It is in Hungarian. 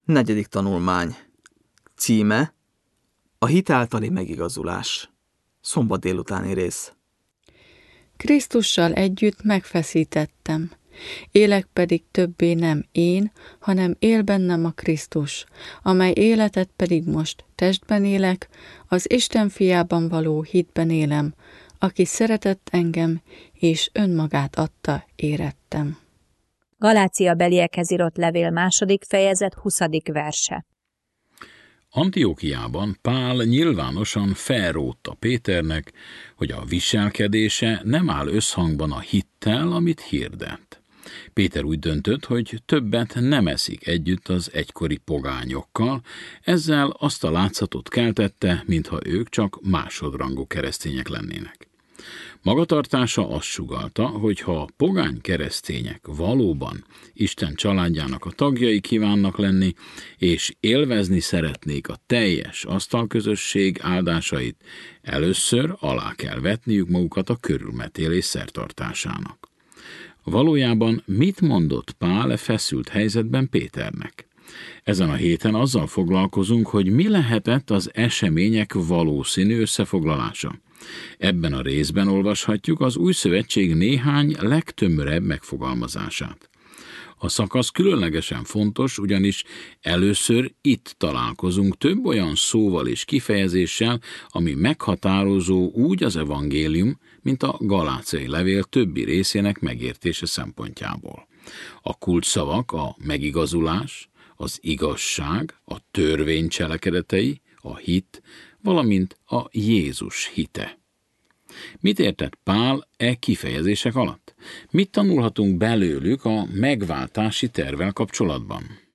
Negyedik tanulmány. Címe: A hit általi megigazulás. Szombat délutáni rész. Krisztussal együtt megfeszítettem. Élek pedig többé nem én, hanem él bennem a Krisztus, amely életet pedig most testben élek, az Isten fiában való hitben élem, aki szeretett engem, és önmagát adta érettem. Galáciabeliekhez írott levél 2. fejezet 20. verse. Antiókiában Pál nyilvánosan felrótta Péternek, hogy a viselkedése nem áll összhangban a hittel, amit hirdet. Péter úgy döntött, hogy többet nem eszik együtt az egykori pogányokkal, ezzel azt a látszatot keltette, mintha ők csak másodrangú keresztények lennének. Magatartása azt sugallta, hogy ha a pogány keresztények valóban Isten családjának a tagjai kívánnak lenni, és élvezni szeretnék a teljes asztalközösség áldásait, először alá kell vetniük magukat a körülmetélés szertartásának. Valójában mit mondott Pál feszült helyzetben Péternek? Ezen a héten azzal foglalkozunk, hogy mi lehetett az események valószínű összefoglalása. Ebben a részben olvashatjuk az Új Szövetség néhány legtömörebb megfogalmazását. A szakasz különlegesen fontos, ugyanis először itt találkozunk több olyan szóval és kifejezéssel, ami meghatározó úgy az evangélium, mint a galáciai levél többi részének megértése szempontjából. A kulcsszavak a megigazulás, az igazság, a törvény cselekedetei, a hit, valamint a Jézus hite. Mit értett Pál kifejezések alatt? Mit tanulhatunk belőlük a megváltási tervvel kapcsolatban?